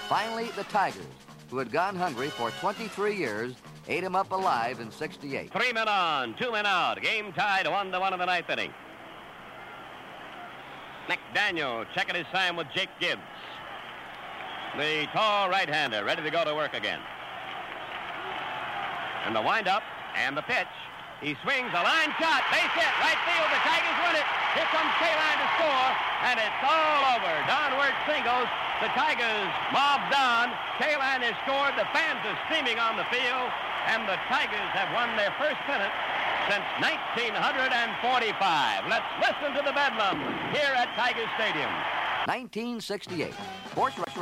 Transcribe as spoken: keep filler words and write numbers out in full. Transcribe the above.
Finally, the Tigers, who had gone hungry for twenty-three years, ate him up alive in sixty-eight. Three men on, two men out. Game tied one to one in the ninth inning. McDaniel checking his time with Jake Gibbs. The tall right-hander ready to go to work again. And the windup and the pitch. He swings a line shot. Base hit. Right field. The Tigers win it. Here comes Kaline to score. And it's all over. Don Wirtz singles. The Tigers mob Don. Kaline has scored. The fans are steaming on the field. And the Tigers have won their first pennant since nineteen forty-five. Let's listen to the bedlam here at Tiger Stadium. nineteen sixty-eight. Sports